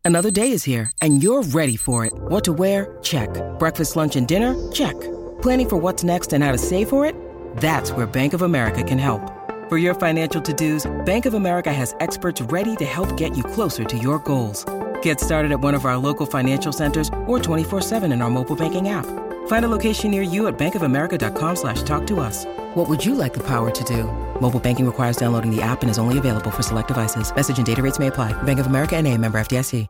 Another day is here, and you're ready for it. What to wear? Check. Breakfast, lunch, and dinner? Check. Planning for what's next and how to save for it? That's where Bank of America can help. For your financial to-dos, Bank of America has experts ready to help get you closer to your goals. Get started at one of our local financial centers or 24/7 in our mobile banking app. Find a location near you at bankofamerica.com/talktous. What would you like the power to do? Mobile banking requires downloading the app and is only available for select devices. Message and data rates may apply. Bank of America N.A., member FDIC.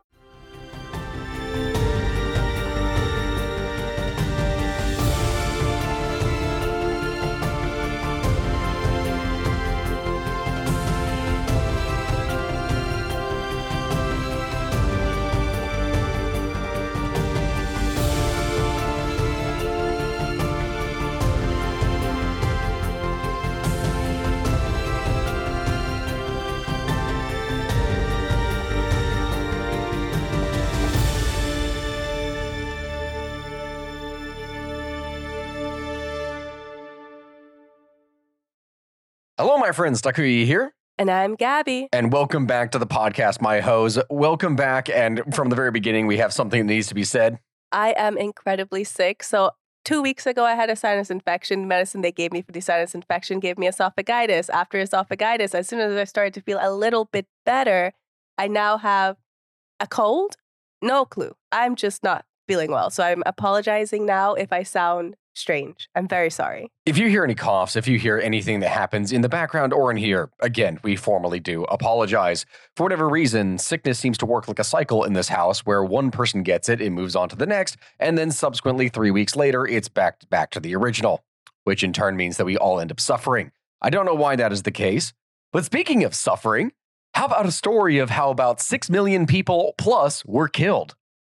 Hello, my friends. Takuya here. And I'm Gabby. And welcome back to the podcast, my hoes. Welcome back. And from the very beginning, we have something that needs to be said. I am incredibly sick. So 2 weeks ago, I had a sinus infection. The medicine they gave me for the sinus infection gave me esophagitis. After esophagitis, as soon as I started to feel a little bit better, I now have a cold. No clue. I'm just not feeling well. So I'm apologizing now if I sound strange. I'm very sorry. If you hear any coughs, if you hear anything that happens in the background or in here, again, we formally do apologize. For whatever reason, sickness seems to work like a cycle in this house where one person gets it, it moves on to the next, and then subsequently 3 weeks later, it's back to the original, which in turn means that we all end up suffering. I don't know why that is the case, but speaking of suffering, how about a story of how about 6 million people plus were killed?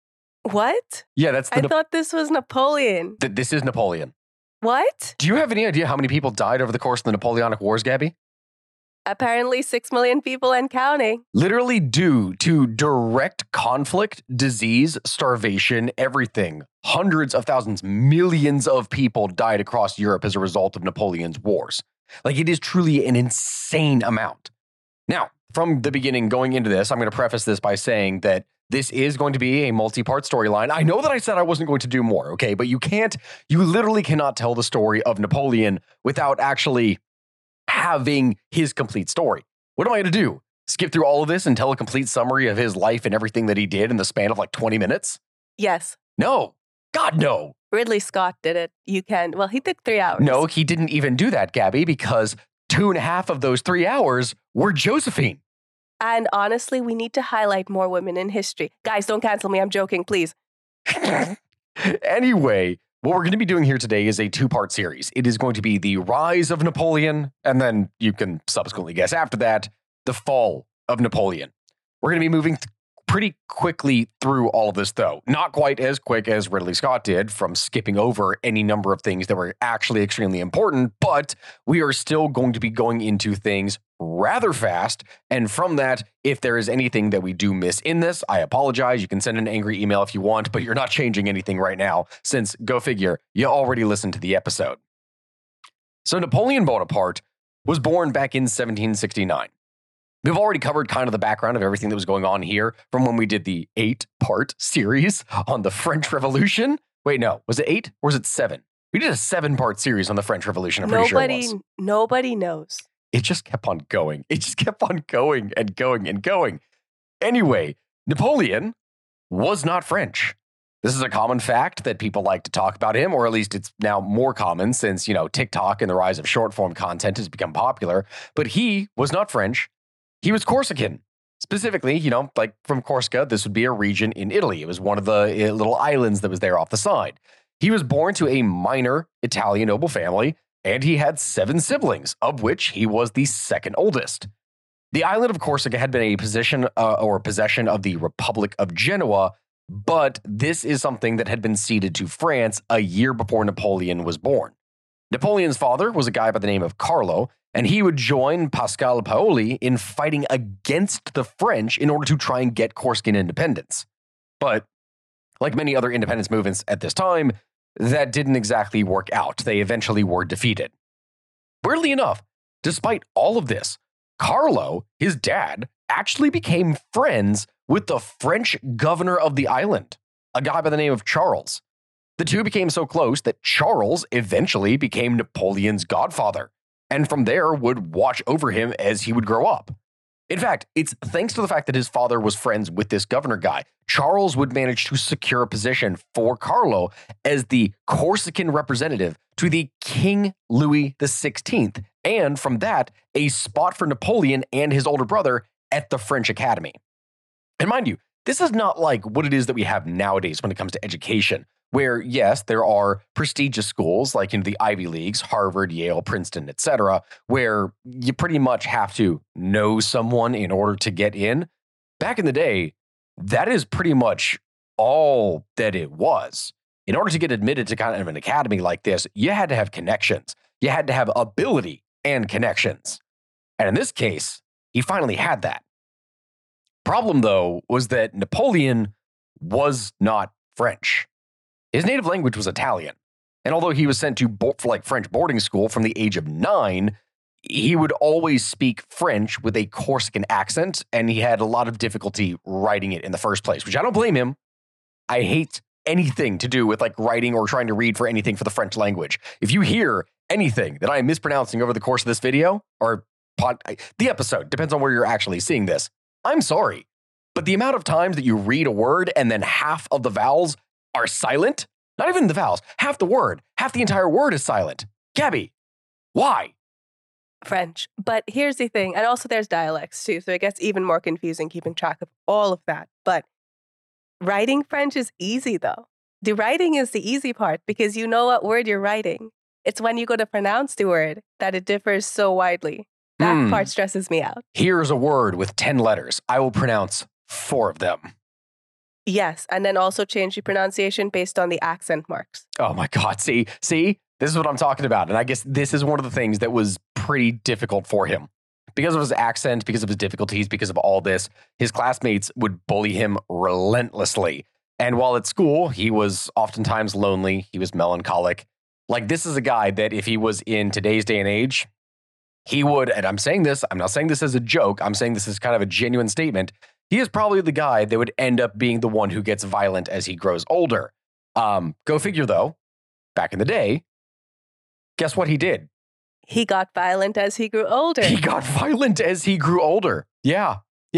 What? Yeah, that's I thought this was Napoleon. This is Napoleon. What? Do you have any idea how many people died over the course of the Napoleonic Wars, Gabby? Apparently 6 million people and counting. Literally due to direct conflict, disease, starvation, everything. Hundreds of thousands, millions of people died across Europe as a result of Napoleon's wars. Like, it is truly an insane amount. Now, from the beginning going into this, I'm going to preface this by saying that this is going to be a multi-part storyline. I know that I said I wasn't going to do more, okay? But you literally cannot tell the story of Napoleon without actually having his complete story. What am I going to do? Skip through all of this and tell a complete summary of his life and everything that he did in the span of like 20 minutes? Yes. No. God, no. Ridley Scott did it. You can. Well, he took 3 hours. No, he didn't even do that, Gabby, because 2.5 of those 3 hours were Josephine. And honestly, we need to highlight more women in history. Guys, don't cancel me. I'm joking, please. Anyway, what we're going to be doing here today is a 2-part series. It is going to be the rise of Napoleon, and then you can subsequently guess after that, the fall of Napoleon. We're going to be moving pretty quickly through all of this, though. Not quite as quick as Ridley Scott did from skipping over any number of things that were actually extremely important, but we are still going to be going into things rather fast. And from that, if there is anything that we do miss in this, I apologize. You can send an angry email if you want, but you're not changing anything right now since, go figure, you already listened to the episode. So Napoleon Bonaparte was born back in 1769. We've already covered kind of the background of everything that was going on here from when we did the 8-part series on the French Revolution. Wait, no, was it 8 or was it 7? We did a 7-part series on the French Revolution. I'm pretty sure it was. Nobody knows. It just kept on going. It just kept on going and going and going. Anyway, Napoleon was not French. This is a common fact that people like to talk about him, or at least it's now more common since, TikTok and the rise of short form content has become popular. But he was not French. He was Corsican. Specifically, like from Corsica, this would be a region in Italy. It was one of the little islands that was there off the side. He was born to a minor Italian noble family, and he had 7 siblings, of which he was the second oldest. The island of Corsica had been a possession of the Republic of Genoa, but this is something that had been ceded to France a year before Napoleon was born. Napoleon's father was a guy by the name of Carlo, and he would join Pascal Paoli in fighting against the French in order to try and get Corsican independence. But like many other independence movements at this time, that didn't exactly work out. They eventually were defeated. Weirdly enough, despite all of this, Carlo, his dad, actually became friends with the French governor of the island, a guy by the name of Charles. The two became so close that Charles eventually became Napoleon's godfather, and from there would watch over him as he would grow up. In fact, it's thanks to the fact that his father was friends with this governor guy, Charles would manage to secure a position for Carlo as the Corsican representative to the King Louis XVI, and from that, a spot for Napoleon and his older brother at the French Academy. And mind you, this is not like what it is that we have nowadays when it comes to education, where, yes, there are prestigious schools like the Ivy Leagues, Harvard, Yale, Princeton, etc., where you pretty much have to know someone in order to get in. Back in the day, that is pretty much all that it was. In order to get admitted to kind of an academy like this, you had to have connections. You had to have ability and connections. And in this case, he finally had that. Problem, though, was that Napoleon was not French. His native language was Italian, and although he was sent to French boarding school from the age of 9, he would always speak French with a Corsican accent, and he had a lot of difficulty writing it in the first place, which I don't blame him. I hate anything to do with writing or trying to read for anything for the French language. If you hear anything that I am mispronouncing over the course of this video, or the episode, depends on where you're actually seeing this, I'm sorry. But the amount of times that you read a word and then half of the vowels are silent, not even the vowels, half the word, half the entire word is silent. Gabby, why? French. But here's the thing, and also there's dialects too, so it gets even more confusing keeping track of all of that. But writing French is easy though. The writing is the easy part because you know what word you're writing. It's when you go to pronounce the word that it differs so widely. That part stresses me out. Here's a word with 10 letters. I will pronounce 4 of them. Yes, and then also change the pronunciation based on the accent marks. Oh my God, see, this is what I'm talking about. And I guess this is one of the things that was pretty difficult for him. Because of his accent, because of his difficulties, because of all this, his classmates would bully him relentlessly. And while at school, he was oftentimes lonely, he was melancholic. This is a guy that if he was in today's day and age, he would, and I'm not saying this as a joke, I'm saying this as kind of a genuine statement, he is probably the guy that would end up being the one who gets violent as he grows older. Go figure, though. Back in the day, guess what he did? He got violent as he grew older. He got violent as he grew older. Yeah.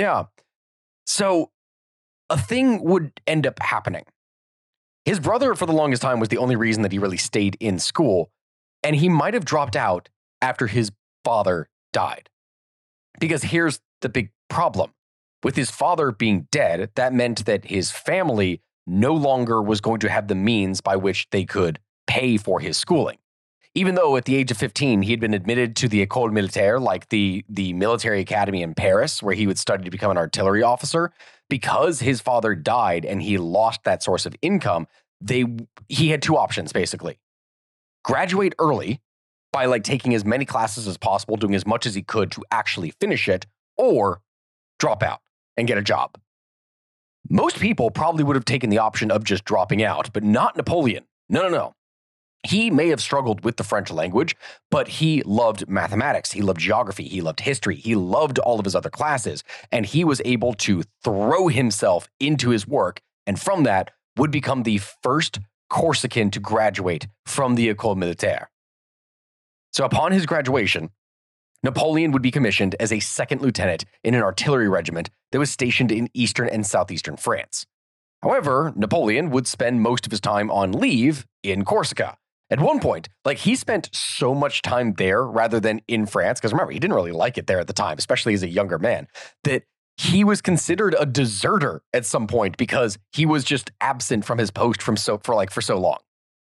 So a thing would end up happening. His brother, for the longest time, was the only reason that he really stayed in school, and he might have dropped out after his father died. Because here's the big problem. With his father being dead, that meant that his family no longer was going to have the means by which they could pay for his schooling. Even though at the age of 15, he had been admitted to the École Militaire, like the military academy in Paris, where he would study to become an artillery officer, because his father died and he lost that source of income, he had 2 options, basically. Graduate early by taking as many classes as possible, doing as much as he could to actually finish it, or drop out and get a job. Most people probably would have taken the option of just dropping out, but not Napoleon. No. He may have struggled with the French language, but he loved mathematics, he loved geography, he loved history, he loved all of his other classes, and he was able to throw himself into his work, and from that would become the first Corsican to graduate from the École Militaire. So upon his graduation, Napoleon would be commissioned as a second lieutenant in an artillery regiment that was stationed in eastern and southeastern France. However, Napoleon would spend most of his time on leave in Corsica. At one point, he spent so much time there rather than in France, because remember, he didn't really like it there at the time, especially as a younger man, that he was considered a deserter at some point because he was just absent from his post for so long.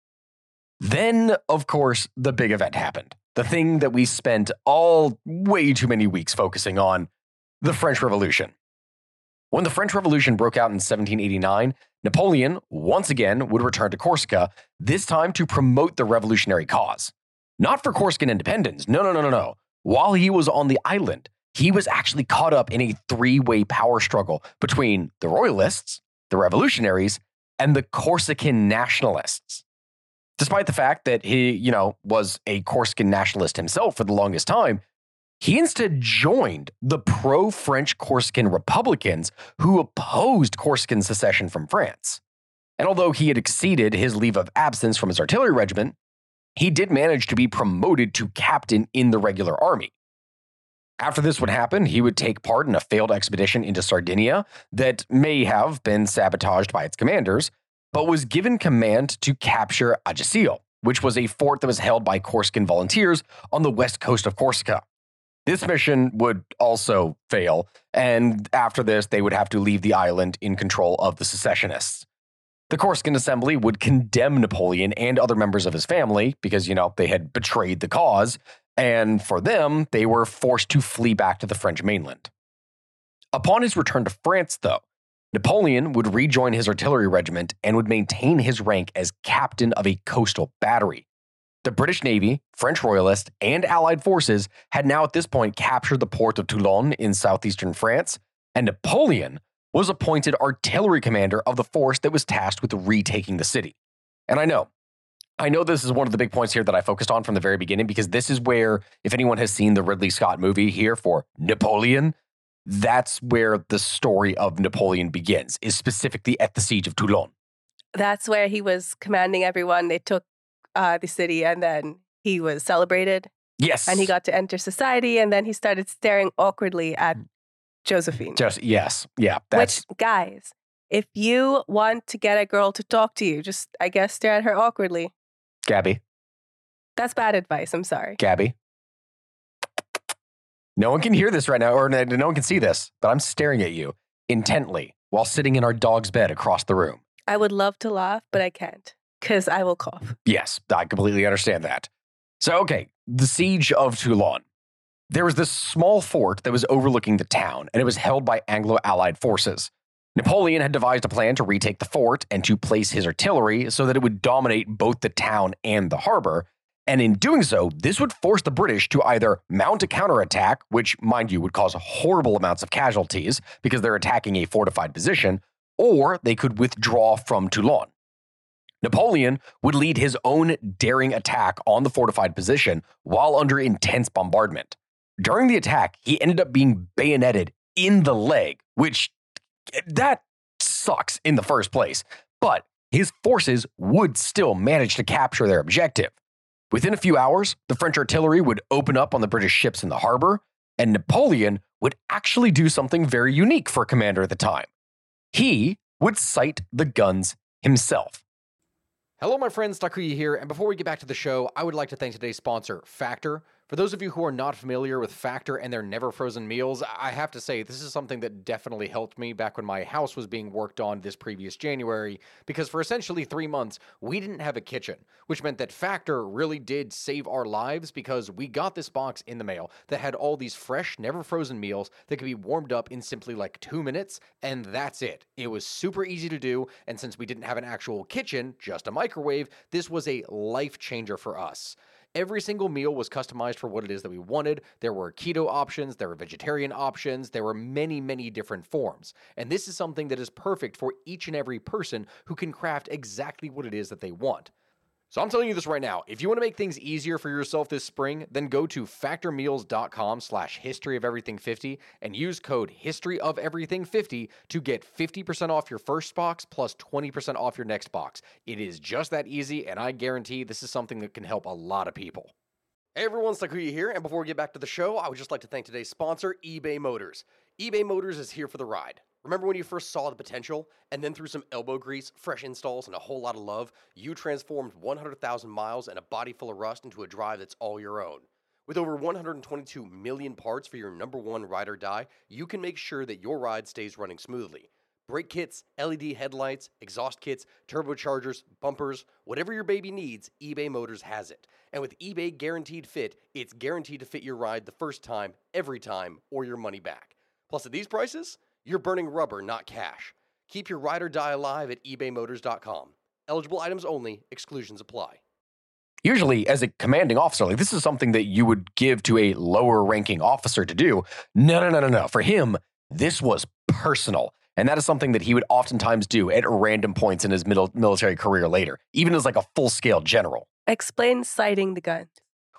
Then, of course, the big event happened. The thing that we spent way too many weeks focusing on, the French Revolution. When the French Revolution broke out in 1789, Napoleon, once again, would return to Corsica, this time to promote the revolutionary cause. Not for Corsican independence, no. While he was on the island, he was actually caught up in a 3-way power struggle between the royalists, the revolutionaries, and the Corsican nationalists. Despite the fact that he, was a Corsican nationalist himself for the longest time, He instead joined the pro-French Corsican Republicans who opposed Corsican secession from France. And although he had exceeded his leave of absence from his artillery regiment, he did manage to be promoted to captain in the regular army. After this would happen, he would take part in a failed expedition into Sardinia that may have been sabotaged by its commanders, but was given command to capture Ajaccio, which was a fort that was held by Corsican volunteers on the west coast of Corsica. This mission would also fail, and after this, they would have to leave the island in control of the secessionists. The Corsican Assembly would condemn Napoleon and other members of his family because, they had betrayed the cause, and for them, they were forced to flee back to the French mainland. Upon his return to France, though, Napoleon would rejoin his artillery regiment and would maintain his rank as captain of a coastal battery. The British Navy, French Royalists, and Allied forces had now at this point captured the port of Toulon in southeastern France, and Napoleon was appointed artillery commander of the force that was tasked with retaking the city. And I know this is one of the big points here that I focused on from the very beginning, because this is where, if anyone has seen the Ridley Scott movie here for Napoleon, that's where the story of Napoleon begins, is specifically at the siege of Toulon. That's where he was commanding everyone. They took the city, and then he was celebrated. Yes. And he got to enter society, and then he started staring awkwardly at Josephine. Yes. Yeah. Which, guys, if you want to get a girl to talk to you, just, I guess, stare at her awkwardly. Gabby. That's bad advice. I'm sorry. Gabby. No one can hear this right now, or no one can see this, but I'm staring at you intently while sitting in our dog's bed across the room. I would love to laugh, but I can't, because I will cough. Yes, I completely understand that. So, okay, the siege of Toulon. There was this small fort that was overlooking the town, and it was held by Anglo-Allied forces. Napoleon had devised a plan to retake the fort and to place his artillery so that it would dominate both the town and the harbor. And in doing so, this would force the British to either mount a counterattack, which, mind you, would cause horrible amounts of casualties because they're attacking a fortified position, or they could withdraw from Toulon. Napoleon would lead his own daring attack on the fortified position while under intense bombardment. During the attack, he ended up being bayoneted in the leg, which that sucks in the first place, but his forces would still manage to capture their objective. Within a few hours, the French artillery would open up on the British ships in the harbor, and Napoleon would actually do something very unique for a commander at the time. He would sight the guns himself. Hello, my friends, Takuya here, and before we get back to the show, I would like to thank today's sponsor, Factor. For those of you who are not familiar with Factor and their never frozen meals, I have to say this is something that definitely helped me back when my house was being worked on this previous January, because for essentially 3 months, we didn't have a kitchen, which meant that Factor really did save our lives because we got this box in the mail that had all these fresh, never frozen meals that could be warmed up in simply like 2 minutes, and that's it. It was super easy to do, and since we didn't have an actual kitchen, just a microwave, this was a life changer for us. Every single meal was customized for what it is that we wanted. There were keto options, there were vegetarian options, there were many, many different forms. And this is something that is perfect for each and every person who can craft exactly what it is that they want. So I'm telling you this right now, if you want to make things easier for yourself this spring, then go to factormeals.com/historyoferything50 and use code historyoferything50 to get 50% off your first box plus 20% off your next box. It is just that easy, and I guarantee this is something that can help a lot of people. Hey everyone, Takuya here, and before we get back to the show, I would just like to thank today's sponsor, eBay Motors. eBay Motors is here for the ride. Remember when you first saw the potential, and then through some elbow grease, fresh installs, and a whole lot of love, you transformed 100,000 miles and a body full of rust into a drive that's all your own? With over 122 million parts for your number one ride or die, you can make sure that your ride stays running smoothly. Brake kits, LED headlights, exhaust kits, turbochargers, bumpers, whatever your baby needs, eBay Motors has it. And with eBay Guaranteed Fit, it's guaranteed to fit your ride the first time, every time, or your money back. Plus at these prices, you're burning rubber, not cash. Keep your ride or die alive at ebaymotors.com. Eligible items only, exclusions apply. Usually, as a commanding officer, this is something that you would give to a lower ranking officer to do. No. For him, this was personal. And that is something that he would oftentimes do at random points in his military career later, even as like a full-scale general. Explain sighting the gun.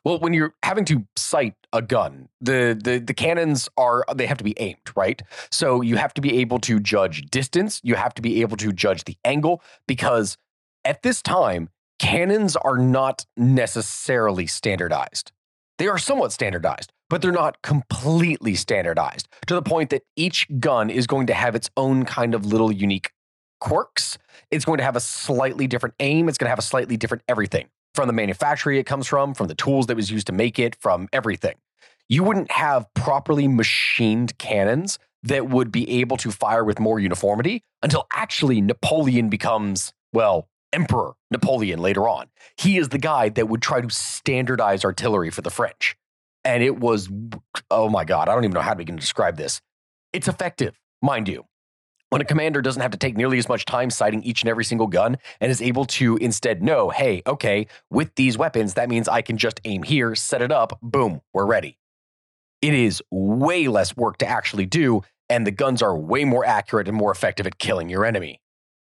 Well, when you're having to sight a gun, the cannons they have to be aimed, right? So you have to be able to judge distance. You have to be able to judge the angle, because at this time, cannons are not necessarily standardized. They are somewhat standardized, but they're not completely standardized, to the point that each gun is going to have its own kind of little unique quirks. It's going to have a slightly different aim. It's going to have a slightly different everything. From the manufacturer it comes from the tools that was used to make it, from everything. You wouldn't have properly machined cannons that would be able to fire with more uniformity until actually Napoleon becomes, well, Emperor Napoleon later on. He is the guy that would try to standardize artillery for the French. And it was, oh my God, I don't even know how we can describe this. It's effective, mind you. When a commander doesn't have to take nearly as much time sighting each and every single gun and is able to instead know, hey, okay, with these weapons, that means I can just aim here, set it up, boom, we're ready. It is way less work to actually do, and the guns are way more accurate and more effective at killing your enemy.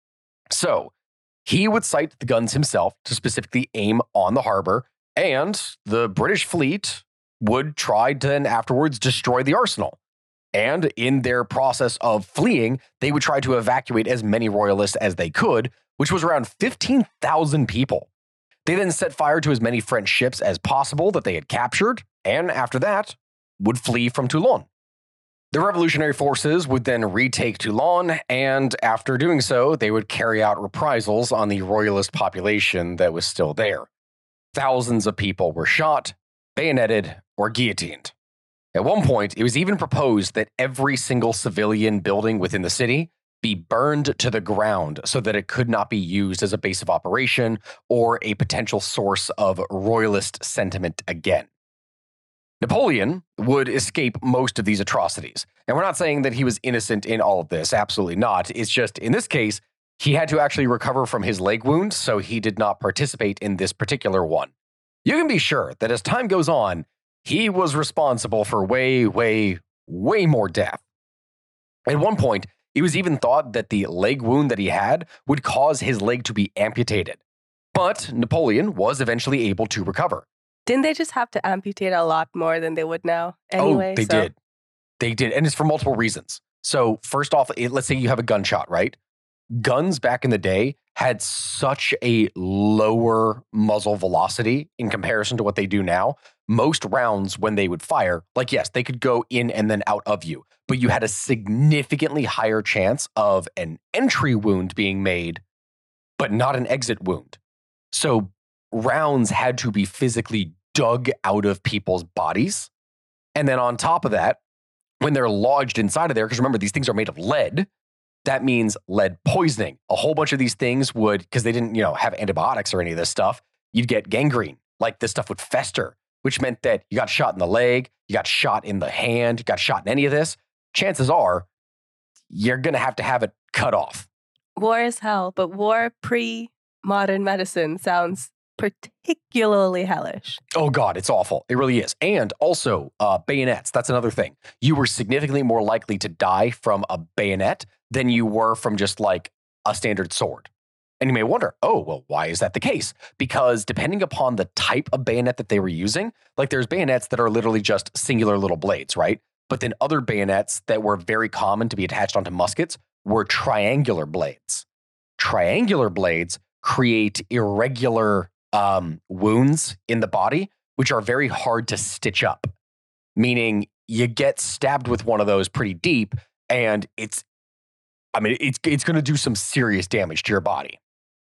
So he would sight the guns himself to specifically aim on the harbor, and the British fleet would try to then afterwards destroy the arsenal. And in their process of fleeing, they would try to evacuate as many royalists as they could, which was around 15,000 people. They then set fire to as many French ships as possible that they had captured, and after that, would flee from Toulon. The revolutionary forces would then retake Toulon, and after doing so, they would carry out reprisals on the royalist population that was still there. Thousands of people were shot, bayoneted, or guillotined. At one point, it was even proposed that every single civilian building within the city be burned to the ground so that it could not be used as a base of operation or a potential source of royalist sentiment again. Napoleon would escape most of these atrocities. And we're not saying that he was innocent in all of this. Absolutely not. It's just, in this case, he had to actually recover from his leg wound, so he did not participate in this particular one. You can be sure that as time goes on, he was responsible for way, way, way more death. At one point, it was even thought that the leg wound that he had would cause his leg to be amputated. But Napoleon was eventually able to recover. Didn't they just have to amputate a lot more than they would now anyway? They did. They did. And it's for multiple reasons. So first off, let's say you have a gunshot, right? Guns back in the day had such a lower muzzle velocity in comparison to what they do now. Most rounds, when they would fire, like, yes, they could go in and then out of you, but you had a significantly higher chance of an entry wound being made, but not an exit wound. So rounds had to be physically dug out of people's bodies. And then on top of that, when they're lodged inside of there, because remember, these things are made of lead, that means lead poisoning. A whole bunch of these things would, because they didn't, have antibiotics or any of this stuff, you'd get gangrene. Like, this stuff would fester, which meant that you got shot in the leg, you got shot in the hand, you got shot in any of this. Chances are you're going to have it cut off. War is hell, but war pre-modern medicine sounds particularly hellish. Oh God, it's awful. It really is. And also bayonets. That's another thing. You were significantly more likely to die from a bayonet than you were from just like a standard sword. And you may wonder, oh, well, why is that the case? Because depending upon the type of bayonet that they were using, like there's bayonets that are literally just singular little blades, right? But then other bayonets that were very common to be attached onto muskets were triangular blades. Triangular blades create irregular wounds in the body, which are very hard to stitch up, meaning you get stabbed with one of those pretty deep, and it's going to do some serious damage to your body.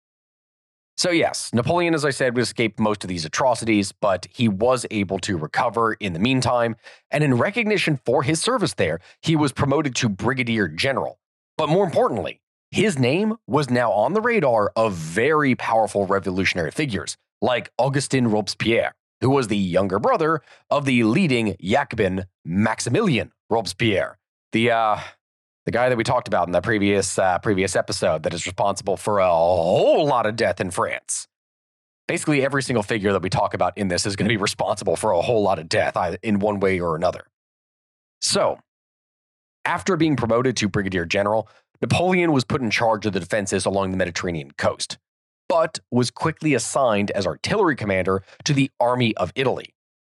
So yes, Napoleon, as I said, would escape most of these atrocities, but he was able to recover in the meantime, and in recognition for his service there, he was promoted to brigadier general. But more importantly, his name was now on the radar of very powerful revolutionary figures, like Augustin Robespierre, who was the younger brother of the leading Jacobin Maximilien Robespierre, the guy that we talked about in the previous episode that is responsible for a whole lot of death in France. Basically, every single figure that we talk about in this is going to be responsible for a whole lot of death in one way or another. So, after being promoted to brigadier general, Napoleon was put in charge of the defenses along the Mediterranean coast, but was quickly assigned as artillery commander to the Army of Italy,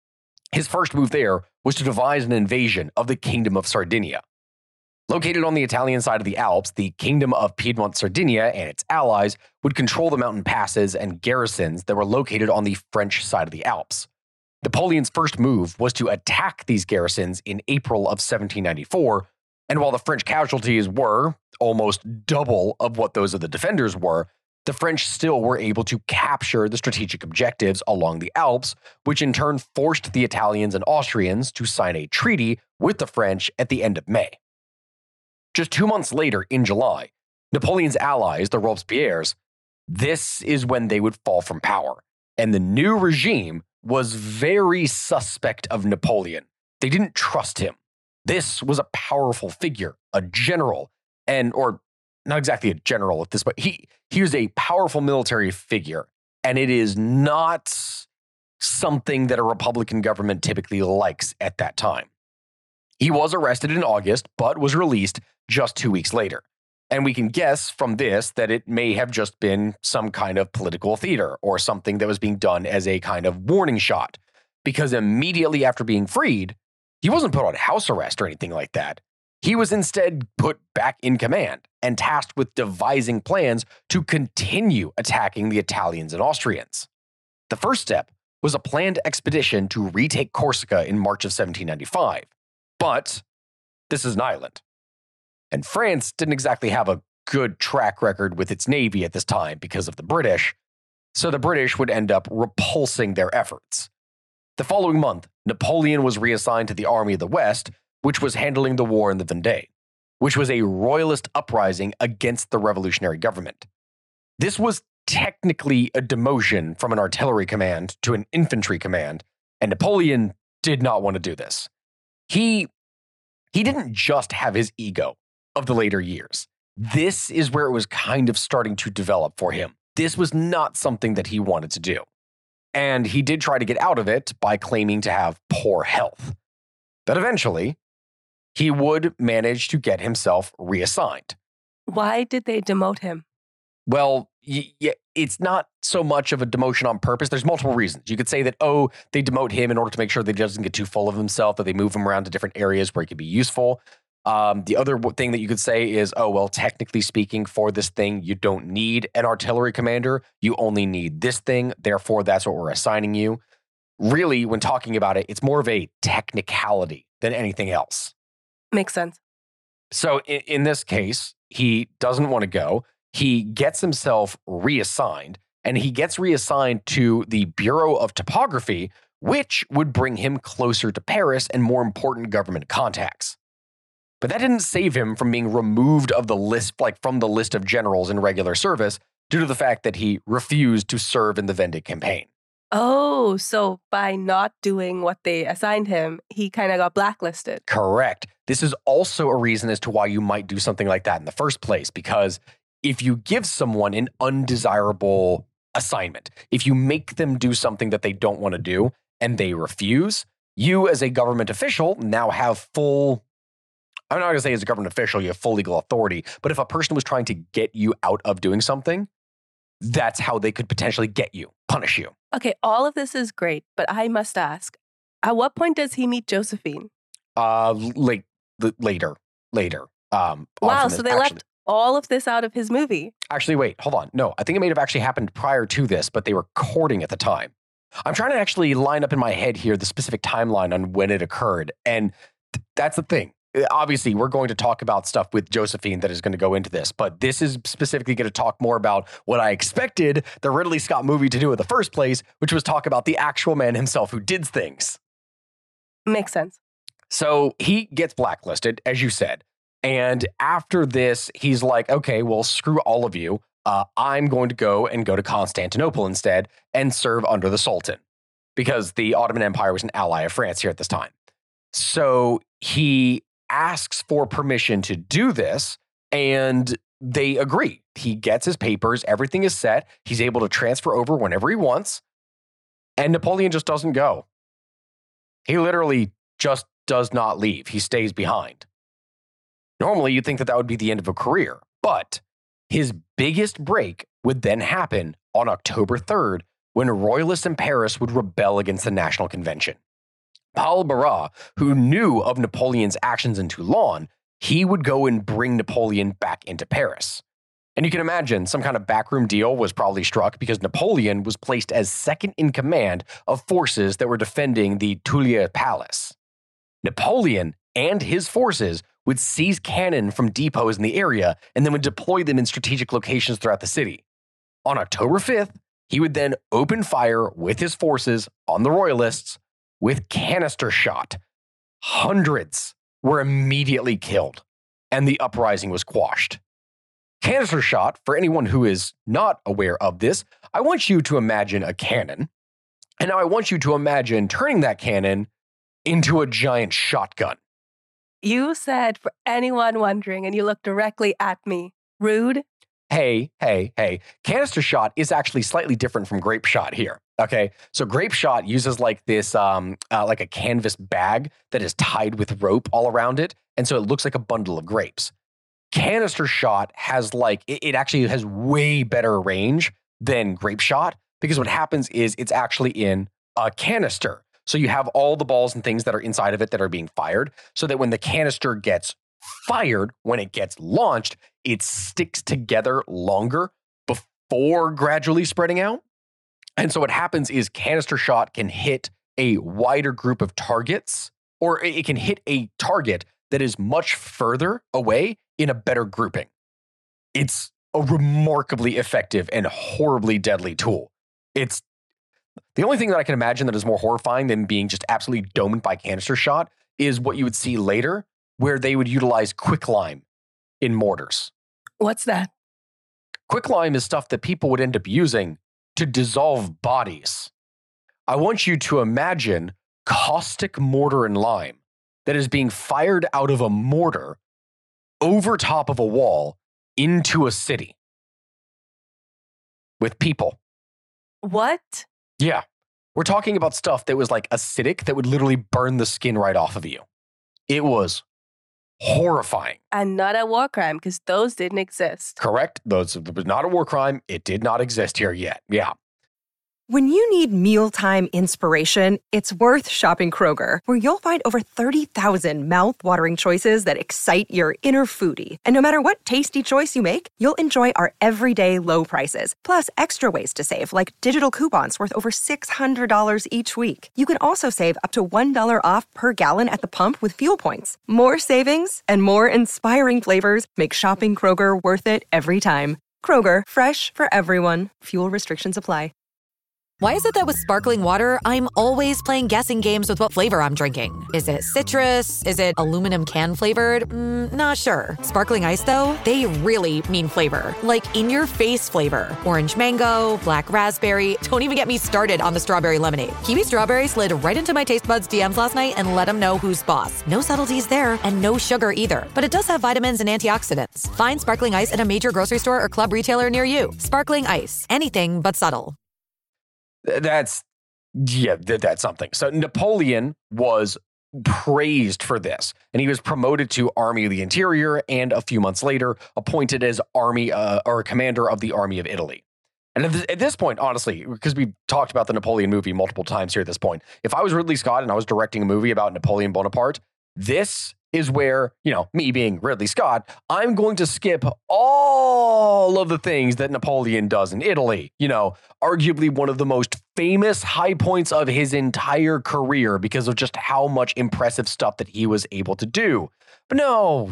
His first move there was to devise an invasion of the Kingdom of Sardinia. Located on the Italian side of the Alps, the Kingdom of Piedmont Sardinia and its allies would control the mountain passes and garrisons that were located on the French side of the Alps. Napoleon's first move was to attack these garrisons in April of 1794, and while the French casualties were almost double of what those of the defenders were, the French still were able to capture the strategic objectives along the Alps, which in turn forced the Italians and Austrians to sign a treaty with the French at the end of May. Just 2 months later, in July, Napoleon's allies, the Robespierres, this is when they would fall from power, and the new regime was very suspect of Napoleon. They didn't trust him. This was a powerful figure, a general, or not exactly a general at this, but he was a powerful military figure, and it is not something that a Republican government typically likes at that time. He was arrested in August, but was released just 2 weeks later. And we can guess from this that it may have just been some kind of political theater or something that was being done as a kind of warning shot, because immediately after being freed, he wasn't put on house arrest or anything like that. He was instead put back in command and tasked with devising plans to continue attacking the Italians and Austrians. The first step was a planned expedition to retake Corsica in March of 1795. But this is an island. And France didn't exactly have a good track record with its navy at this time because of the British, so the British would end up repulsing their efforts. The following month, Napoleon was reassigned to the Army of the West, which was handling the war in the Vendée, which was a royalist uprising against the revolutionary government. This was technically a demotion from an artillery command to an infantry command, and Napoleon did not want to do this. He didn't just have his ego of the later years. This is where it was kind of starting to develop for him. This was not something that he wanted to do. And he did try to get out of it by claiming to have poor health. But eventually, he would manage to get himself reassigned. Why did they demote him? Well, it's not so much of a demotion on purpose. There's multiple reasons. You could say that, they demote him in order to make sure that he doesn't get too full of himself, that they move him around to different areas where he could be useful. The other thing that you could say is, technically speaking, for this thing, you don't need an artillery commander. You only need this thing. Therefore, that's what we're assigning you. Really, when talking about it, it's more of a technicality than anything else. Makes sense. So in this case, he doesn't want to go. He gets himself reassigned, and he gets reassigned to the Bureau of Topography, which would bring him closer to Paris and more important government contacts. But that didn't save him from being removed of the list, from the list of generals in regular service, due to the fact that he refused to serve in the Vendée campaign. Oh, so by not doing what they assigned him, he kind of got blacklisted. Correct. This is also a reason as to why you might do something like that in the first place, because if you give someone an undesirable assignment, if you make them do something that they don't want to do and they refuse, you as a government official now have I'm not going to say as a government official, you have full legal authority, but if a person was trying to get you out of doing something, that's how they could potentially get you, punish you. Okay, all of this is great, but I must ask, at what point does he meet Josephine? Later. Wow, so they left all of this out of his movie. Actually, wait, hold on. No, I think it may have actually happened prior to this, but they were courting at the time. I'm trying to actually line up in my head here the specific timeline on when it occurred, and that's the thing. Obviously, we're going to talk about stuff with Josephine that is going to go into this, but this is specifically going to talk more about what I expected the Ridley Scott movie to do in the first place, which was talk about the actual man himself who did things. Makes sense. So he gets blacklisted, as you said. And after this, he's like, okay, well, screw all of you. I'm going to go to Constantinople instead and serve under the Sultan, because the Ottoman Empire was an ally of France here at this time. So he asks for permission to do this, and they agree. He gets his papers, everything is set, he's able to transfer over whenever he wants, and Napoleon just doesn't go. He literally just does not leave. He stays behind. Normally, you'd think that would be the end of a career, but his biggest break would then happen on October 3rd, when royalists in Paris would rebel against the National Convention. Paul Barras, who knew of Napoleon's actions in Toulon, he would go and bring Napoleon back into Paris. And you can imagine some kind of backroom deal was probably struck because Napoleon was placed as second in command of forces that were defending the Tuileries Palace. Napoleon and his forces would seize cannon from depots in the area and then would deploy them in strategic locations throughout the city. On October 5th, he would then open fire with his forces on the royalists with canister shot. Hundreds were immediately killed, and the uprising was quashed. Canister shot, for anyone who is not aware of this, I want you to imagine a cannon, and now I want you to imagine turning that cannon into a giant shotgun. You said, for anyone wondering, and you looked directly at me, rude. Hey. Canister shot is actually slightly different from grape shot here. Okay, so grape shot uses like this, like a canvas bag that is tied with rope all around it, and so it looks like a bundle of grapes. Canister shot has it actually has way better range than grape shot because what happens is it's actually in a canister. So you have all the balls and things that are inside of it that are being fired so that when the canister gets fired, when it gets launched, it sticks together longer before gradually spreading out. And so what happens is canister shot can hit a wider group of targets, or it can hit a target that is much further away in a better grouping. It's a remarkably effective and horribly deadly tool. It's the only thing that I can imagine that is more horrifying than being just absolutely domed by canister shot is what you would see later, where they would utilize quicklime in mortars. What's that? Quicklime is stuff that people would end up using to dissolve bodies. I want you to imagine caustic mortar and lime that is being fired out of a mortar over top of a wall into a city with people. What? Yeah. We're talking about stuff that was like acidic that would literally burn the skin right off of you. It was horrifying. And not a war crime because those didn't exist. Correct. It was not a war crime. It did not exist here yet. Yeah. When you need mealtime inspiration, it's worth shopping Kroger, where you'll find over 30,000 mouth-watering choices that excite your inner foodie. And no matter what tasty choice you make, you'll enjoy our everyday low prices, plus extra ways to save, like digital coupons worth over $600 each week. You can also save up to $1 off per gallon at the pump with fuel points. More savings and more inspiring flavors make shopping Kroger worth it every time. Kroger, fresh for everyone. Fuel restrictions apply. Why is it that with sparkling water, I'm always playing guessing games with what flavor I'm drinking? Is it citrus? Is it aluminum can flavored? Not sure. Sparkling ice, though, they really mean flavor. Like in-your-face flavor. Orange mango, black raspberry. Don't even get me started on the strawberry lemonade. Kiwi Strawberry slid right into my taste buds DMs last night and let them know who's boss. No subtleties there, and no sugar either. But it does have vitamins and antioxidants. Find sparkling ice at a major grocery store or club retailer near you. Sparkling ice. Anything but subtle. That's something. So Napoleon was praised for this, and he was promoted to Army of the Interior, and a few months later appointed as commander of the Army of Italy. And at this point, honestly, because we've talked about the Napoleon movie multiple times here at this point, if I was Ridley Scott and I was directing a movie about Napoleon Bonaparte, this is where, me being Ridley Scott, I'm going to skip all of the things that Napoleon does in Italy. Arguably one of the most famous high points of his entire career because of just how much impressive stuff that he was able to do. But no,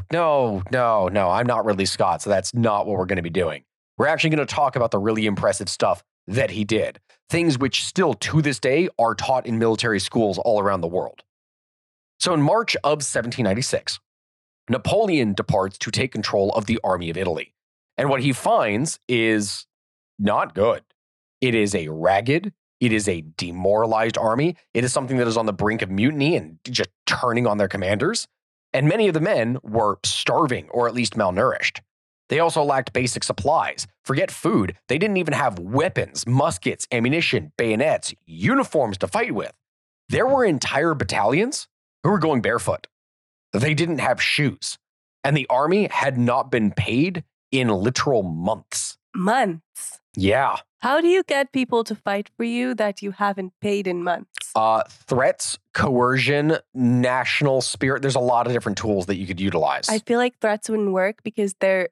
I'm not Ridley Scott, so that's not what we're going to be doing. We're actually going to talk about the really impressive stuff that he did. Things which still to this day are taught in military schools all around the world. So in March of 1796, Napoleon departs to take control of the Army of Italy. And what he finds is not good. It is a ragged, it is a demoralized army. It is something that is on the brink of mutiny and just turning on their commanders. And many of the men were starving or at least malnourished. They also lacked basic supplies. Forget food. They didn't even have weapons, muskets, ammunition, bayonets, uniforms to fight with. There were entire battalions who were going barefoot. They didn't have shoes. And the army had not been paid in literal months. Months. Yeah. How do you get people to fight for you that you haven't paid in months? Threats, coercion, national spirit. There's a lot of different tools that you could utilize. I feel like threats wouldn't work because there'd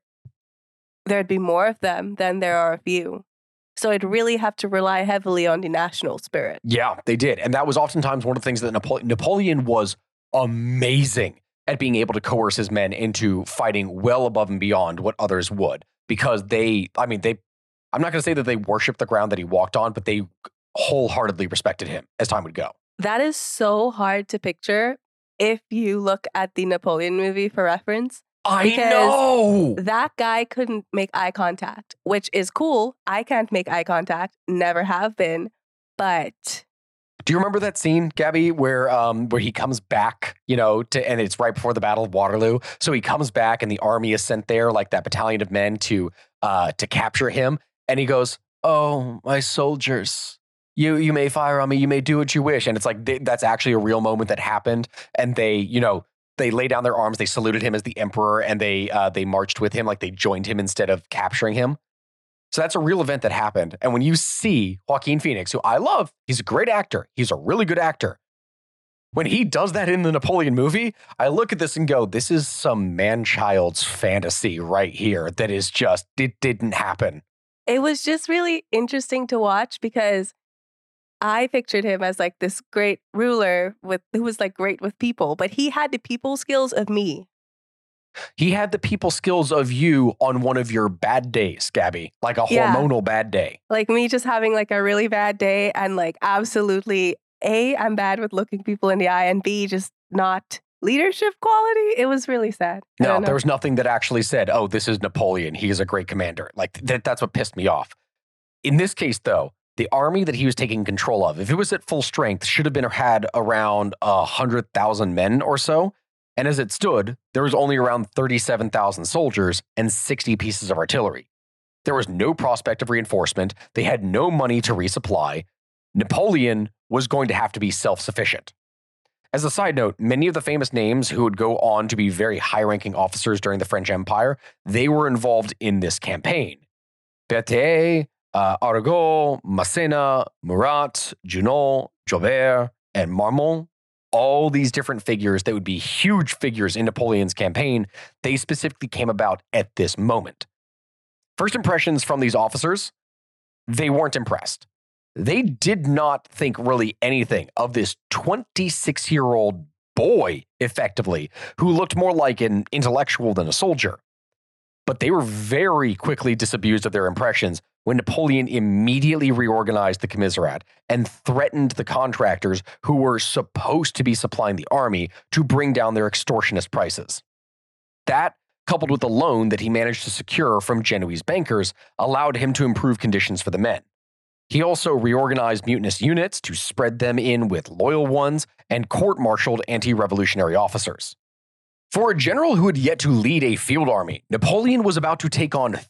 be more of them than there are of you. So I'd really have to rely heavily on the national spirit. Yeah, they did. And that was oftentimes one of the things that Napoleon was amazing at being able to coerce his men into fighting well above and beyond what others would. Because I'm not going to say that they worshiped the ground that he walked on, but they wholeheartedly respected him as time would go. That is so hard to picture if you look at the Napoleon movie for reference. I know! That guy couldn't make eye contact, which is cool. I can't make eye contact, never have been, but... Do you remember that scene, Gabby, where he comes back, and it's right before the Battle of Waterloo? So he comes back and the army is sent there, like that battalion of men to capture him. And he goes, "Oh, my soldiers, you may fire on me, you may do what you wish." And it's like, that's actually a real moment that happened. And they lay down their arms, they saluted him as the emperor, and they marched with him, like they joined him instead of capturing him. So that's a real event that happened. And when you see Joaquin Phoenix, who I love, he's a great actor. He's a really good actor. When he does that in the Napoleon movie, I look at this and go, this is some man-child's fantasy right here that is just, it didn't happen. It was just really interesting to watch because I pictured him as like this great ruler who was like great with people, but he had the people skills of me. He had the people skills of you on one of your bad days, Gabby, like a hormonal bad day. Like me just having like a really bad day and like absolutely A, I'm bad with looking people in the eye, and B, just not leadership quality. It was really sad. No, there was nothing that actually said, "Oh, this is Napoleon. He is a great commander." Like that's what pissed me off. In this case, though, the army that he was taking control of, if it was at full strength, should have had around 100,000 men or so. And as it stood, there was only around 37,000 soldiers and 60 pieces of artillery. There was no prospect of reinforcement. They had no money to resupply. Napoleon was going to have to be self-sufficient. As a side note, many of the famous names who would go on to be very high-ranking officers during the French Empire, they were involved in this campaign. Berthier, Arago, Massena, Murat, Junot, Joubert, and Marmont. All these different figures that would be huge figures in Napoleon's campaign, they specifically came about at this moment. First impressions from these officers, they weren't impressed. They did not think really anything of this 26-year-old boy, effectively, who looked more like an intellectual than a soldier. But they were very quickly disabused of their impressions when Napoleon immediately reorganized the commissariat and threatened the contractors who were supposed to be supplying the army to bring down their extortionist prices. That, coupled with the loan that he managed to secure from Genoese bankers, allowed him to improve conditions for the men. He also reorganized mutinous units to spread them in with loyal ones and court-martialed anti-revolutionary officers. For a general who had yet to lead a field army, Napoleon was about to take on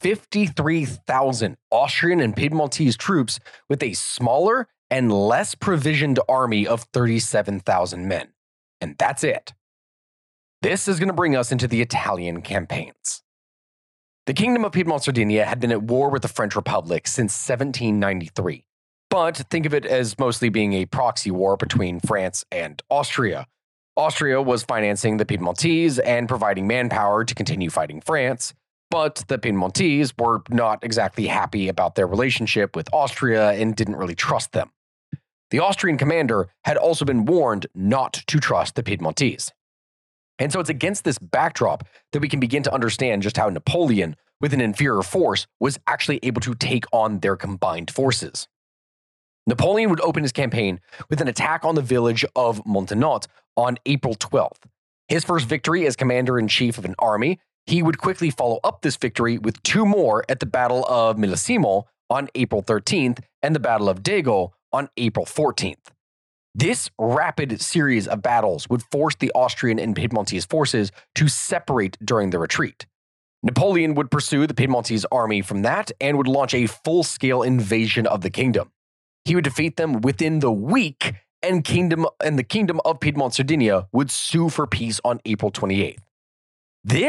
53,000 Austrian and Piedmontese troops with a smaller and less provisioned army of 37,000 men. And that's it. This is going to bring us into the Italian campaigns. The Kingdom of Piedmont-Sardinia had been at war with the French Republic since 1793. But think of it as mostly being a proxy war between France and Austria. Austria was financing the Piedmontese and providing manpower to continue fighting France, but the Piedmontese were not exactly happy about their relationship with Austria and didn't really trust them. The Austrian commander had also been warned not to trust the Piedmontese. And so it's against this backdrop that we can begin to understand just how Napoleon, with an inferior force, was actually able to take on their combined forces. Napoleon would open his campaign with an attack on the village of Montenotte on April 12th. His first victory as commander-in-chief of an army, he would quickly follow up this victory with two more at the Battle of Millesimo on April 13th and the Battle of Daigo on April 14th. This rapid series of battles would force the Austrian and Piedmontese forces to separate during the retreat. Napoleon would pursue the Piedmontese army from that and would launch a full-scale invasion of the kingdom. He would defeat them within the week, and the Kingdom of Piedmont-Sardinia would sue for peace on April 28th. This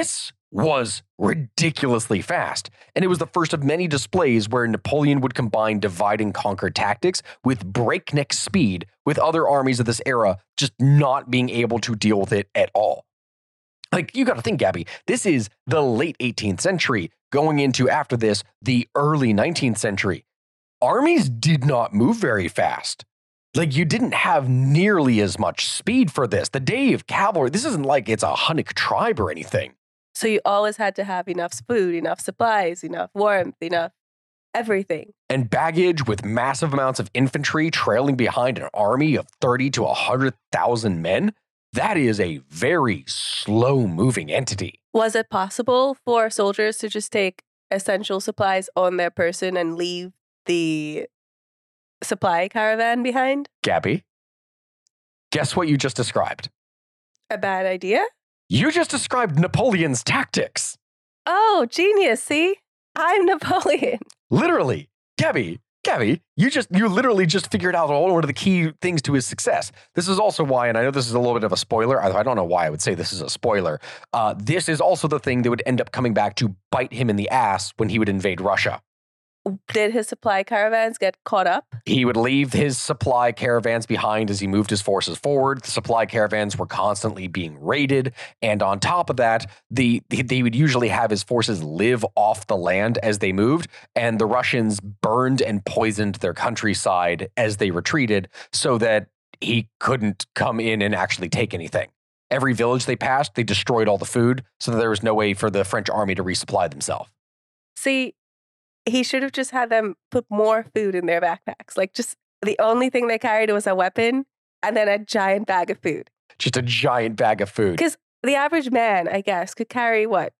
was ridiculously fast, and it was the first of many displays where Napoleon would combine divide and conquer tactics with breakneck speed, with other armies of this era just not being able to deal with it at all. Like, you got to think, Gabby, this is the late 18th century, going into, after this, the early 19th century. Armies did not move very fast. Like, you didn't have nearly as much speed for this. The day of cavalry, this isn't like it's a Hunnic tribe or anything. So you always had to have enough food, enough supplies, enough warmth, enough everything. And baggage with massive amounts of infantry trailing behind an army of 30 to 100,000 men. That is a very slow-moving entity. Was it possible for soldiers to just take essential supplies on their person and leave the supply caravan behind? Gabby, guess what you just described? A bad idea? You just described Napoleon's tactics. Oh, genius. See? I'm Napoleon. Literally. Gabby, you literally just figured out all one of the key things to his success. This is also why, and I know this is a little bit of a spoiler. I don't know why I would say this is a spoiler. This is also the thing that would end up coming back to bite him in the ass when he would invade Russia. Did his supply caravans get caught up? He would leave his supply caravans behind as he moved his forces forward. The supply caravans were constantly being raided. And on top of that, they would usually have his forces live off the land as they moved. And the Russians burned and poisoned their countryside as they retreated so that he couldn't come in and actually take anything. Every village they passed, they destroyed all the food so that there was no way for the French army to resupply themselves. See, he should have just had them put more food in their backpacks. Like, just the only thing they carried was a weapon and then a giant bag of food. Just a giant bag of food. Because the average man, I guess, could carry what?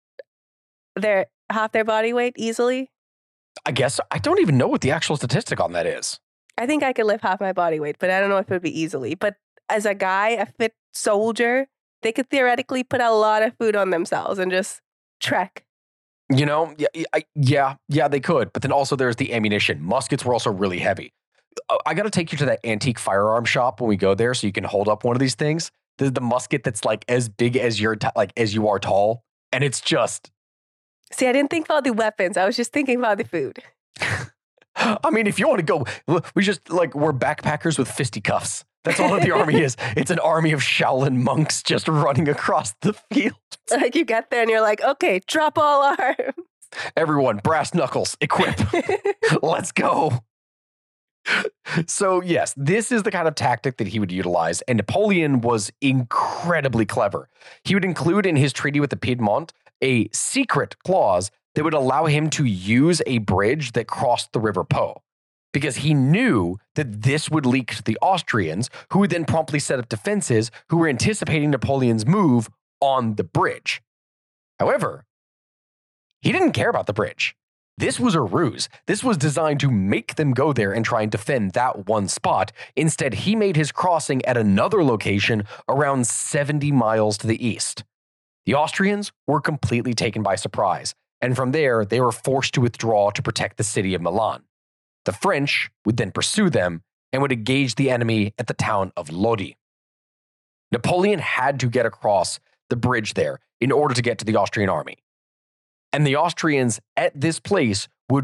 Half their body weight easily? I guess. I don't even know what the actual statistic on that is. I think I could lift half my body weight, but I don't know if it would be easily. But as a guy, a fit soldier, they could theoretically put a lot of food on themselves and just trek. You know, yeah, they could. But then also there's the ammunition. Muskets were also really heavy. I got to take you to that antique firearm shop when we go there so you can hold up one of these things. The musket that's like as big as as you are tall. And it's just... See, I didn't think about the weapons. I was just thinking about the food. I mean, if you want to go, we're backpackers with fisticuffs. That's all that the army is. It's an army of Shaolin monks just running across the field. Like, you get there and you're like, okay, drop all arms. Everyone, brass knuckles, equip. Let's go. So yes, this is the kind of tactic that he would utilize, and Napoleon was incredibly clever. He would include in his treaty with the Piedmont a secret clause that would allow him to use a bridge that crossed the River Po, because he knew that this would leak to the Austrians, who would then promptly set up defenses who were anticipating Napoleon's move on the bridge. However, he didn't care about the bridge. This was a ruse. This was designed to make them go there and try and defend that one spot. Instead, he made his crossing at another location around 70 miles to the east. The Austrians were completely taken by surprise, and from there, they were forced to withdraw to protect the city of Milan. The French would then pursue them and would engage the enemy at the town of Lodi. Napoleon had to get across the bridge there in order to get to the Austrian army. And the Austrians at this place would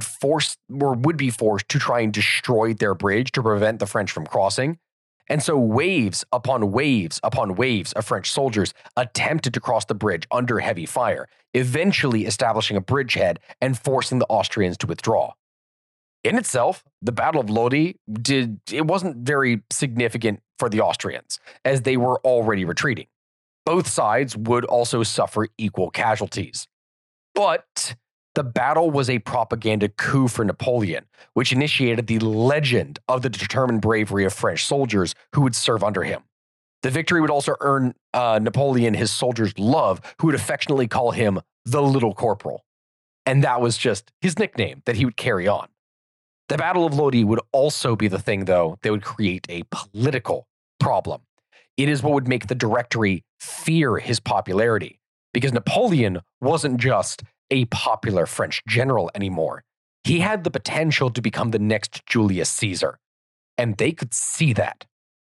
be forced to try and destroy their bridge to prevent the French from crossing. And so waves upon waves upon waves of French soldiers attempted to cross the bridge under heavy fire, eventually establishing a bridgehead and forcing the Austrians to withdraw. In itself, the Battle of Lodi wasn't very significant for the Austrians, as they were already retreating. Both sides would also suffer equal casualties. But the battle was a propaganda coup for Napoleon, which initiated the legend of the determined bravery of French soldiers who would serve under him. The victory would also earn Napoleon his soldiers' love, who would affectionately call him the Little Corporal. And that was just his nickname that he would carry on. The Battle of Lodi would also be the thing, though, that would create a political problem. It is what would make the Directory fear his popularity, because Napoleon wasn't just a popular French general anymore. He had the potential to become the next Julius Caesar, and they could see that.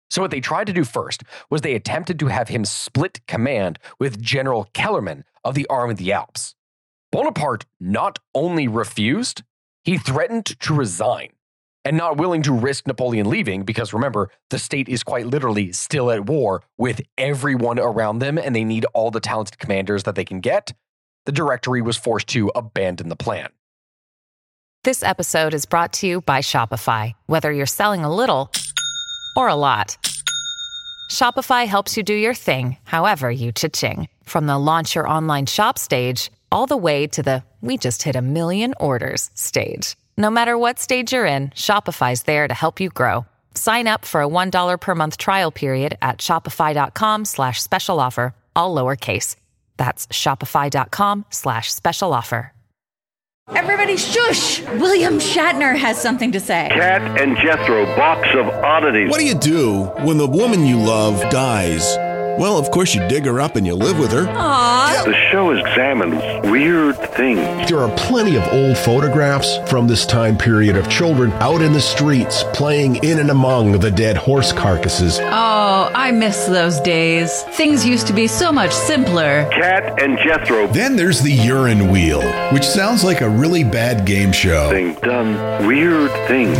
So what they tried to do first was they attempted to have him split command with General Kellerman of the Army of the Alps. Bonaparte not only refused, he threatened to resign. And not willing to risk Napoleon leaving, because remember, the state is quite literally still at war with everyone around them, and they need all the talented commanders that they can get, the Directory was forced to abandon the plan. This episode is brought to you by Shopify. Whether you're selling a little or a lot, Shopify helps you do your thing, however you cha-ching. From the launch your online shop stage, all the way to the we just hit 1 million orders stage. No matter what stage you're in, Shopify's there to help you grow. Sign up for a $1 per month trial period at shopify.com/special offer, all lowercase. That's shopify.com/special offer. Everybody shush! William Shatner has something to say. Cat and Jethro, box of oddities. What do you do when the woman you love dies? Well, of course you dig her up and you live with her. Aww. The show examines weird things. There are plenty of old photographs from this time period of children out in the streets playing in and among the dead horse carcasses. Oh, I miss those days. Things used to be so much simpler. Cat and Jethro. Then there's the urine wheel, which sounds like a really bad game show. Thing done weird things.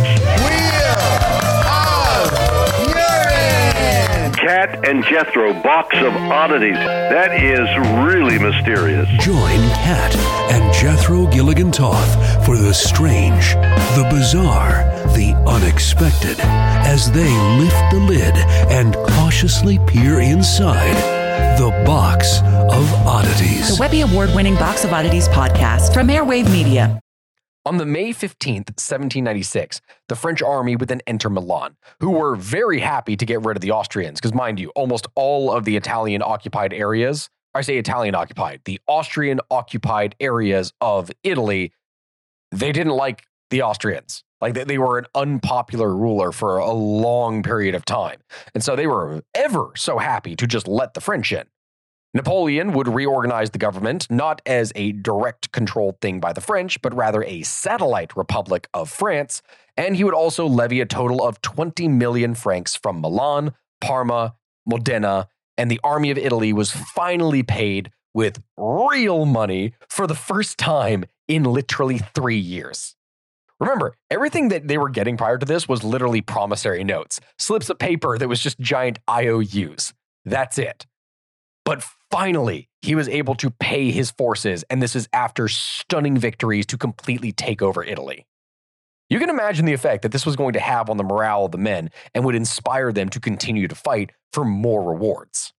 Cat and Jethro, box of oddities. That is really mysterious. Join Cat and Jethro Gilligan Toth for the strange, the bizarre, the unexpected, as they lift the lid and cautiously peer inside the Box of Oddities. The Webby Award-winning Box of Oddities podcast from Airwave Media. On the May 15th, 1796, the French army would then enter Milan, who were very happy to get rid of the Austrians, because mind you, almost all of the Italian-occupied areas, I say Italian-occupied, the Austrian-occupied areas of Italy, they didn't like the Austrians. Like, they were an unpopular ruler for a long period of time. And so they were ever so happy to just let the French in. Napoleon would reorganize the government not as a direct controlled thing by the French, but rather a satellite republic of France, and he would also levy a total of 20 million francs from Milan, Parma, Modena, and the army of Italy was finally paid with real money for the first time in literally 3 years. Remember, everything that they were getting prior to this was literally promissory notes, slips of paper that was just giant IOUs. That's it. But finally, he was able to pay his forces, and this is after stunning victories to completely take over Italy. You can imagine the effect that this was going to have on the morale of the men and would inspire them to continue to fight for more rewards.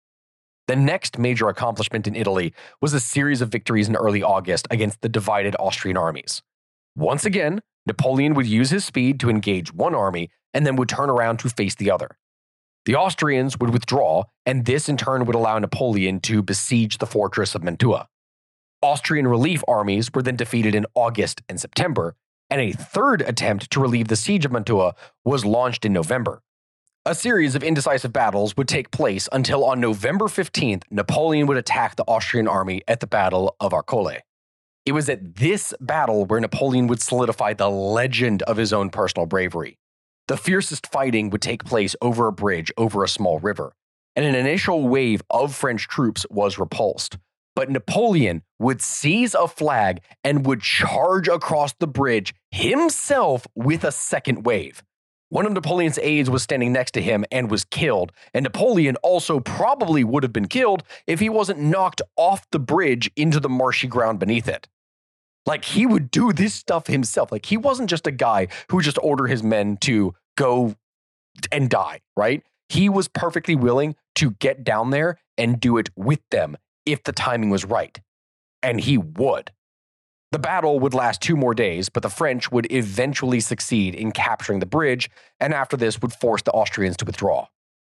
The next major accomplishment in Italy was a series of victories in early August against the divided Austrian armies. Once again, Napoleon would use his speed to engage one army and then would turn around to face the other. The Austrians would withdraw, and this in turn would allow Napoleon to besiege the fortress of Mantua. Austrian relief armies were then defeated in August and September, and a third attempt to relieve the siege of Mantua was launched in November. A series of indecisive battles would take place until on November 15th, Napoleon would attack the Austrian army at the Battle of Arcole. It was at this battle where Napoleon would solidify the legend of his own personal bravery. The fiercest fighting would take place over a bridge over a small river, and an initial wave of French troops was repulsed. But Napoleon would seize a flag and would charge across the bridge himself with a second wave. One of Napoleon's aides was standing next to him and was killed, and Napoleon also probably would have been killed if he wasn't knocked off the bridge into the marshy ground beneath it. Like, he would do this stuff himself. Like, he wasn't just a guy who would just order his men to go and die, right? He was perfectly willing to get down there and do it with them if the timing was right. And he would. The battle would last 2 more days, but the French would eventually succeed in capturing the bridge, and after this would force the Austrians to withdraw.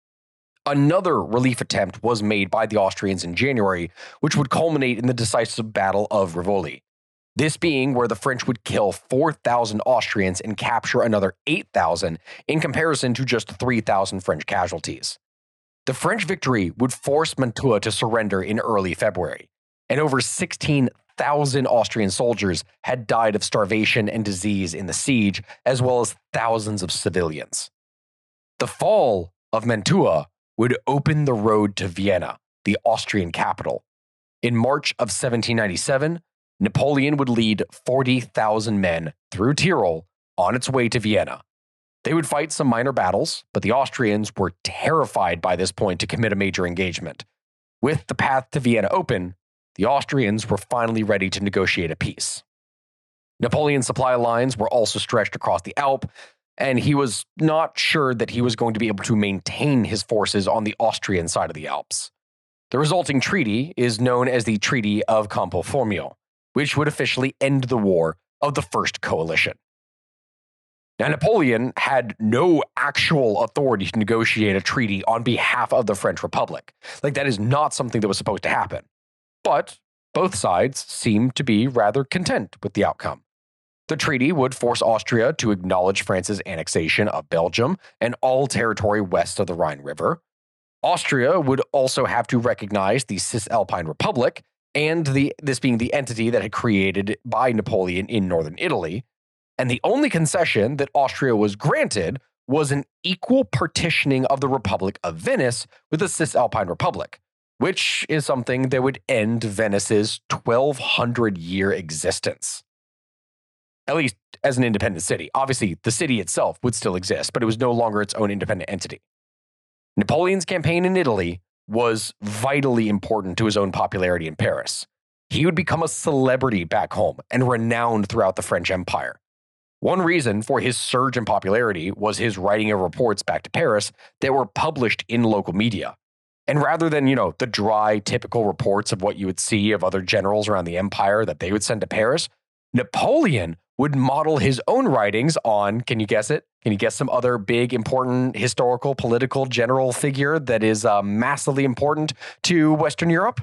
Another relief attempt was made by the Austrians in January, which would culminate in the decisive Battle of Rivoli. This being where the French would kill 4,000 Austrians and capture another 8,000 in comparison to just 3,000 French casualties. The French victory would force Mantua to surrender in early February, and over 16,000 Austrian soldiers had died of starvation and disease in the siege, as well as thousands of civilians. The fall of Mantua would open the road to Vienna, the Austrian capital. In March of 1797, Napoleon would lead 40,000 men through Tyrol on its way to Vienna. They would fight some minor battles, but the Austrians were terrified by this point to commit a major engagement. With the path to Vienna open, the Austrians were finally ready to negotiate a peace. Napoleon's supply lines were also stretched across the Alps, and he was not sure that he was going to be able to maintain his forces on the Austrian side of the Alps. The resulting treaty is known as the Treaty of Campo Formio, which would officially end the war of the First Coalition. Now, Napoleon had no actual authority to negotiate a treaty on behalf of the French Republic. That is not something that was supposed to happen. But both sides seemed to be rather content with the outcome. The treaty would force Austria to acknowledge France's annexation of Belgium and all territory west of the Rhine River. Austria would also have to recognize the Cisalpine Republic, and this being the entity that had created by Napoleon in northern Italy. And the only concession that Austria was granted was an equal partitioning of the Republic of Venice with the Cisalpine Republic, which is something that would end Venice's 1,200-year existence. At least as an independent city. Obviously, the city itself would still exist, but it was no longer its own independent entity. Napoleon's campaign in Italy was vitally important to his own popularity in Paris. He would become a celebrity back home and renowned throughout the French Empire. One reason for his surge in popularity was his writing of reports back to Paris that were published in local media. And rather than, the dry, typical reports of what you would see of other generals around the empire that they would send to Paris, Napoleon would model his own writings on, can you guess it? Can you guess some other big, important historical, political, general figure that is massively important to Western Europe?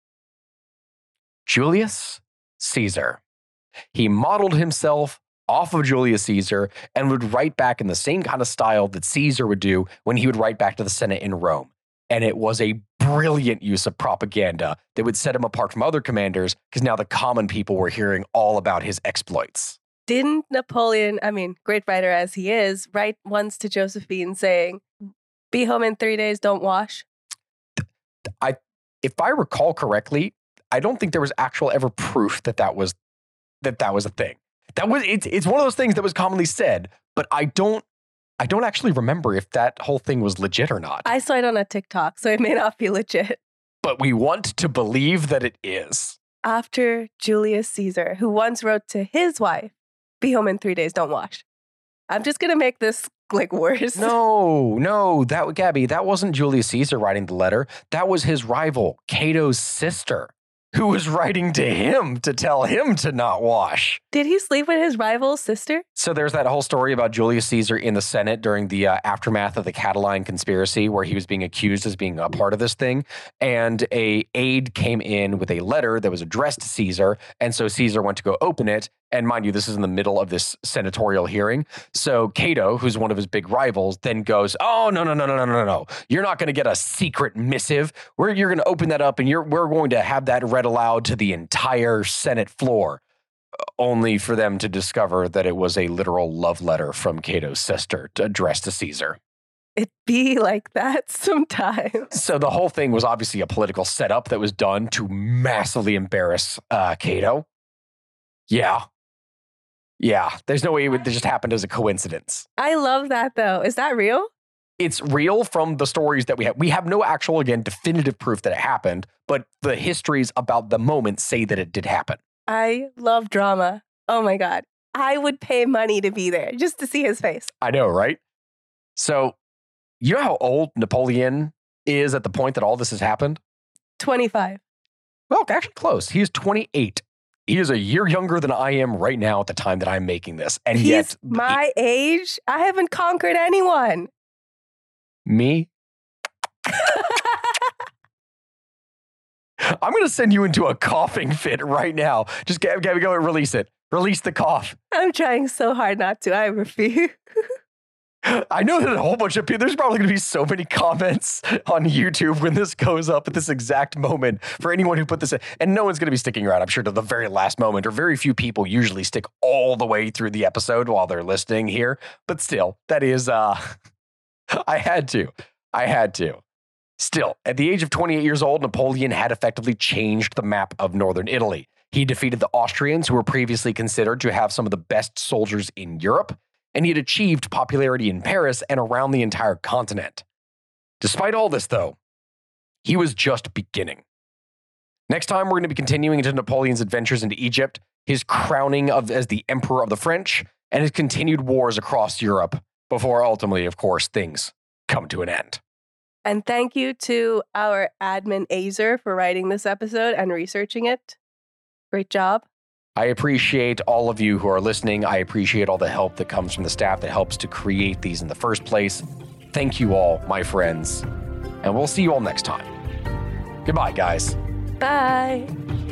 Julius Caesar. He modeled himself off of Julius Caesar and would write back in the same kind of style that Caesar would do when he would write back to the Senate in Rome. And it was a brilliant use of propaganda that would set him apart from other commanders because now the common people were hearing all about his exploits. Didn't Napoleon, great writer as he is, write once to Josephine saying, "Be home in 3 days, don't wash"? If I recall correctly, I don't think there was actual ever proof that was a thing. It's one of those things that was commonly said, but I don't actually remember if that whole thing was legit or not. I saw it on a TikTok, so it may not be legit. But we want to believe that it is. After Julius Caesar, who once wrote to his wife, "Be home in 3 days, don't wash." I'm just going to make this worse. No, Gabby, that wasn't Julius Caesar writing the letter. That was his rival, Cato's sister, who was writing to him to tell him to not wash. Did he sleep with his rival's sister? So there's that whole story about Julius Caesar in the Senate during the aftermath of the Catiline conspiracy, where he was being accused as being a part of this thing. And a aide came in with a letter that was addressed to Caesar. And so Caesar went to go open it. And mind you, this is in the middle of this senatorial hearing. So Cato, who's one of his big rivals, then goes, "Oh, no. You're not going to get a secret missive. You're going to open that up and we're going to have that read aloud to the entire Senate floor," only for them to discover that it was a literal love letter from Cato's sister addressed to Caesar. It be like that sometimes. So the whole thing was obviously a political setup that was done to massively embarrass Cato. Yeah, there's no way it just happened as a coincidence. I love that, though. Is that real? It's real from the stories that we have. We have no actual, definitive proof that it happened, but the histories about the moment say that it did happen. I love drama. Oh my God. I would pay money to be there just to see his face. I know, right? So, you know how old Napoleon is at the point that all this has happened? 25. Well, actually close. He is 28. He is a year younger than I am right now at the time that I'm making this. And He's my age? I haven't conquered anyone. Me? I'm going to send you into a coughing fit right now. Just Gabby, go and release it. Release the cough. I'm trying so hard not to. I refuse. I know that a whole bunch of people, there's probably going to be so many comments on YouTube when this goes up at this exact moment for anyone who put this in. And no one's going to be sticking around, I'm sure, to the very last moment, or very few people usually stick all the way through the episode while they're listening here. But still, that is, I had to. Still, at the age of 28 years old, Napoleon had effectively changed the map of northern Italy. He defeated the Austrians, who were previously considered to have some of the best soldiers in Europe, and he had achieved popularity in Paris and around the entire continent. Despite all this, though, he was just beginning. Next time, we're going to be continuing into Napoleon's adventures into Egypt, his crowning as the Emperor of the French, and his continued wars across Europe, before ultimately, of course, things come to an end. And thank you to our admin, Azer, for writing this episode and researching it. Great job. I appreciate all of you who are listening. I appreciate all the help that comes from the staff that helps to create these in the first place. Thank you all, my friends. And we'll see you all next time. Goodbye, guys. Bye.